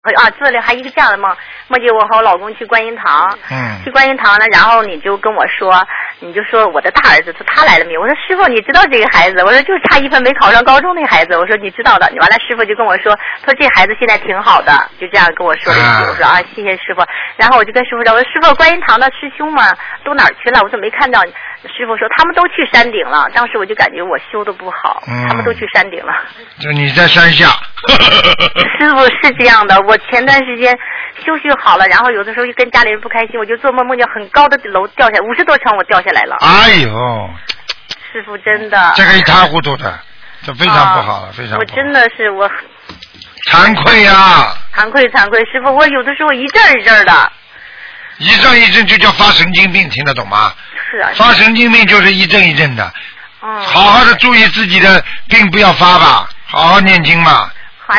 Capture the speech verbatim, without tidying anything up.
啊，做了还一个这样的梦，梦见我和我老公去观音堂， 嗯， 去观音堂呢，然后你就跟我说，你就说我的大儿子说他来了没有？我说师傅你知道这个孩子？我说就差一分没考上高中那个孩子，我说你知道的。完了师傅就跟我说，他说这孩子现在挺好的，就这样跟我说了一句，我说啊谢谢师傅。然后我就跟师傅说，我说师傅观音堂的师兄们都哪儿去了？我说没看到你。师傅说他们都去山顶了，当时我就感觉我修的不好，嗯、他们都去山顶了。 就你在山下。 师傅是这样的，我前段时间修修好了，然后有的时候跟家里人不开心，我就做梦梦见很高的楼掉下来，五十多层我掉下来了。 哎呦！ 师傅真的。 这个一塌糊涂的，这非常不好了，啊、非常不好。 我真的是我。 惭愧呀、啊！ 惭愧惭愧，师傅，我有的时候一阵一阵的。 一阵一阵就叫发神经病，听得懂吗？ 是啊。 发神经病就是一阵一阵的。 嗯。 好好的注意自己的病，不要发吧，好好念经嘛。